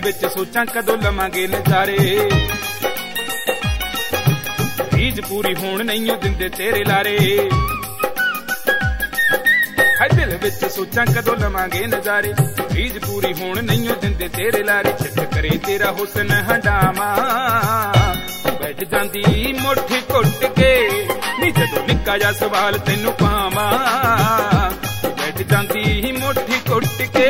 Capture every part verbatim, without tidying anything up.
विच सोचां कदों लवांगे नज़ारे, रीझ पूरी होण नहीं दिंदे तेरे लारे। हाय दिल विच सोचां कदों लवांगे नज़ारे, रीझ पूरी होण नहीं दिंदे तेरे लारे। चित करे तेरा हुस्न हंडावा, बैठ जांदी मुट्ठी घुट के नी जदों निक्का जा सवाल तैनूं पावां, बैठ जांदी मुट्ठी घुट के।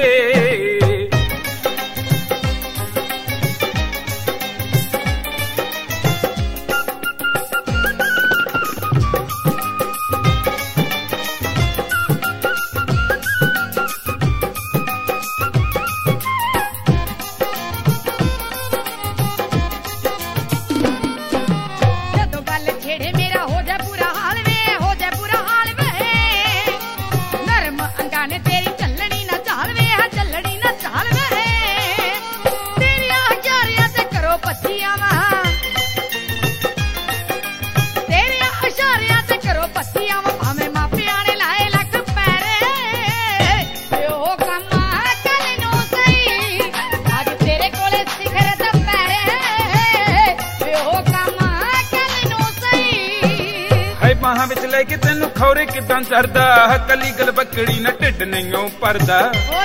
बाहां विच लैके तैनूं खौरे किदां चरदा, कली गल बकड़ी ना ढिड नहीं भरदा।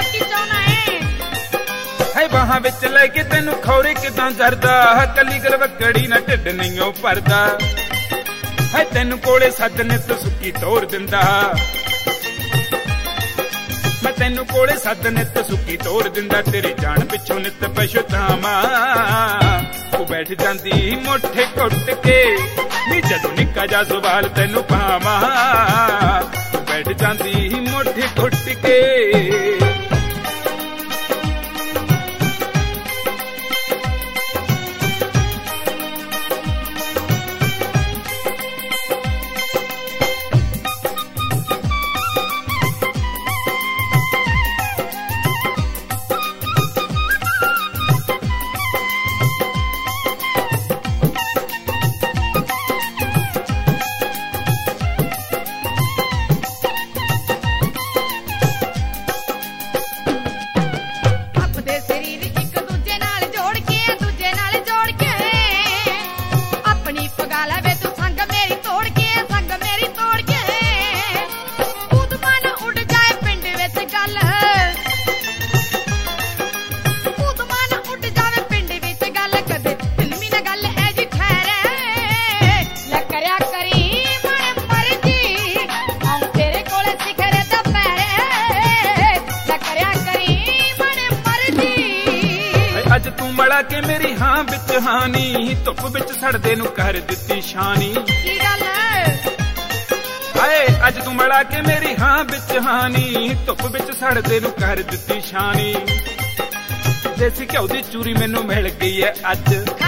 है बाहां विच लैके तैनूं खौरे किदां चरदा, कली गल बकड़ी ना ढिड नहीं भरदा। है तैनूं कोले सद नित सुक्की तोर दिंदा, मैं तैनूं कोले सद नित सुक्की तोर दिंदा। तेरी जान पिछों नित पछतावां, तू बैठ जांदी मुट्ठी घुट के नी जदों निक्का जा सवाल तैनूं पावां, तू बैठ जांदी मुट्ठी घुट के। अज तू मड़ा के मेरी हां विच हानी, धुप विच सड़दे नूं कर दित्ती छानी। हाय अज तू मड़ा के मेरी हां विच हानी, धुप विच सड़दे नूं कर दित्ती छानी। देसी घ्यो दी चूरी मैनूं मिल गई है अज,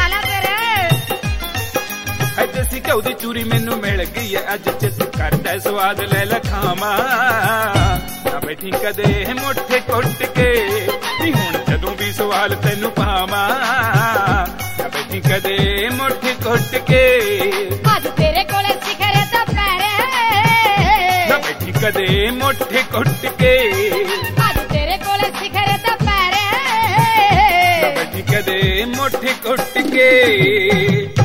हाय देसी घ्यो दी चूरी मैनूं मिल गई है अज। चित करदा स्वाद ले लखावां, ना बैठी कदे मुट्ठी घुट के नी हुण जदों भी सवाल तैनूं पावां, ना बैठी कदे मुट्ठी घुट के। अज तेरे कोले सिखर दा पैर, ना बैठी कदे मुट्ठी घुट के। अज तेरे कोले सिखर दा पैर, ना बैठी कदे मुट्ठी घुट के।